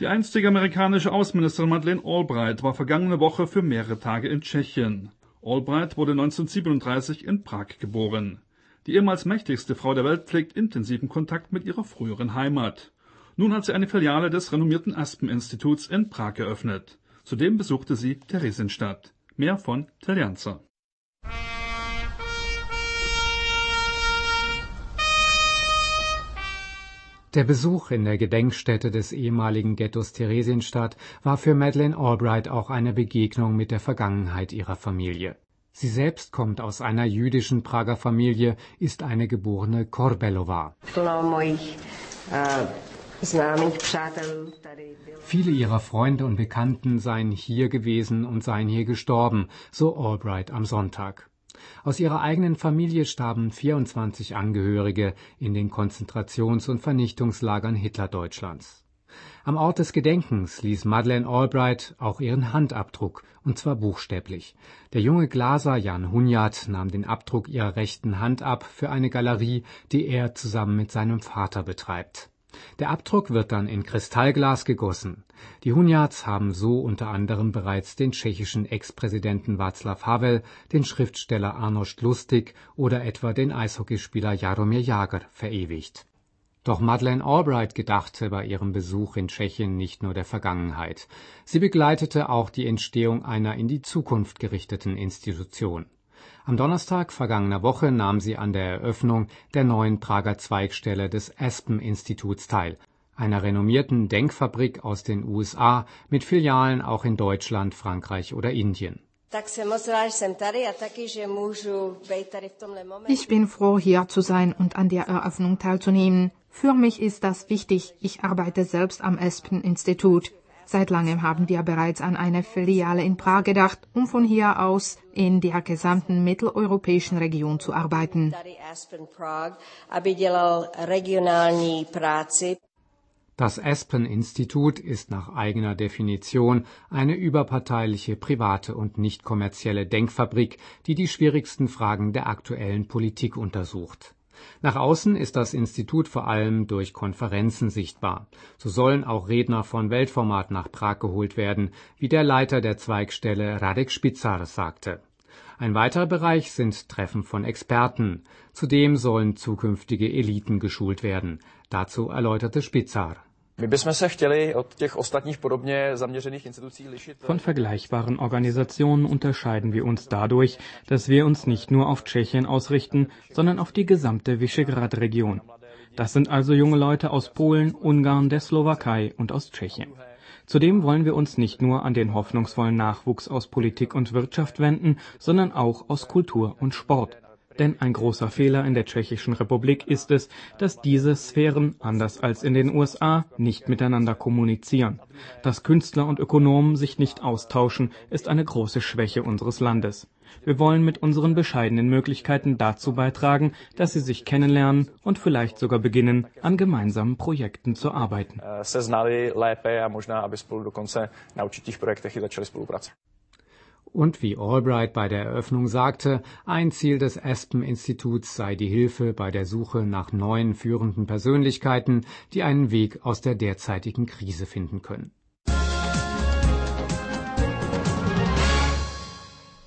Die einstige amerikanische Außenministerin Madeleine Albright war vergangene Woche für mehrere Tage in Tschechien. Albright wurde 1937 in Prag geboren. Die ehemals mächtigste Frau der Welt pflegt intensiven Kontakt mit ihrer früheren Heimat. Nun hat sie eine Filiale des renommierten Aspen-Instituts in Prag eröffnet. Zudem besuchte sie Theresienstadt. Mehr von Teljanzer. Der Besuch in der Gedenkstätte des ehemaligen Ghettos Theresienstadt war für Madeleine Albright auch eine Begegnung mit der Vergangenheit ihrer Familie. Sie selbst kommt aus einer jüdischen Prager Familie, ist eine geborene Korbelova. Viele ihrer Freunde und Bekannten seien hier gewesen und seien hier gestorben, so Albright am Sonntag. Aus ihrer eigenen Familie starben 24 Angehörige in den Konzentrations- und Vernichtungslagern Hitlerdeutschlands. Am Ort des Gedenkens ließ Madeleine Albright auch ihren Handabdruck, und zwar buchstäblich. Der junge Glaser Jan Hunjat nahm den Abdruck ihrer rechten Hand ab für eine Galerie, die er zusammen mit seinem Vater betreibt. Der Abdruck wird dann in Kristallglas gegossen. Die Hunjats haben so unter anderem bereits den tschechischen Ex-Präsidenten Václav Havel, den Schriftsteller Arnošt Lustig oder etwa den Eishockeyspieler Jaromír Jágr verewigt. Doch Madeleine Albright gedachte bei ihrem Besuch in Tschechien nicht nur der Vergangenheit. Sie begleitete auch die Entstehung einer in die Zukunft gerichteten Institution. Am Donnerstag vergangener Woche nahm sie an der Eröffnung der neuen Prager Zweigstelle des Aspen-Instituts teil, einer renommierten Denkfabrik aus den USA mit Filialen auch in Deutschland, Frankreich oder Indien. Ich bin froh, hier zu sein und an der Eröffnung teilzunehmen. Für mich ist das wichtig. Ich arbeite selbst am Aspen-Institut. Seit langem haben wir bereits an eine Filiale in Prag gedacht, um von hier aus in der gesamten mitteleuropäischen Region zu arbeiten. Das Aspen-Institut ist nach eigener Definition eine überparteiliche, private und nicht kommerzielle Denkfabrik, die die schwierigsten Fragen der aktuellen Politik untersucht. Nach außen ist das Institut vor allem durch Konferenzen sichtbar. So sollen auch Redner von Weltformat nach Prag geholt werden, wie der Leiter der Zweigstelle Radek Špičar sagte. Ein weiterer Bereich sind Treffen von Experten. Zudem sollen zukünftige Eliten geschult werden. Dazu erläuterte Špičar. Von vergleichbaren Organisationen unterscheiden wir uns dadurch, dass wir uns nicht nur auf Tschechien ausrichten, sondern auf die gesamte Visegrad-Region. Das sind also junge Leute aus Polen, Ungarn, der Slowakei und aus Tschechien. Zudem wollen wir uns nicht nur an den hoffnungsvollen Nachwuchs aus Politik und Wirtschaft wenden, sondern auch aus Kultur und Sport. Denn ein großer Fehler in der Tschechischen Republik ist es, dass diese Sphären, anders als in den USA, nicht miteinander kommunizieren. Dass Künstler und Ökonomen sich nicht austauschen, ist eine große Schwäche unseres Landes. Wir wollen mit unseren bescheidenen Möglichkeiten dazu beitragen, dass sie sich kennenlernen und vielleicht sogar beginnen, an gemeinsamen Projekten zu arbeiten. Und wie Albright bei der Eröffnung sagte, ein Ziel des Aspen-Instituts sei die Hilfe bei der Suche nach neuen führenden Persönlichkeiten, die einen Weg aus der derzeitigen Krise finden können.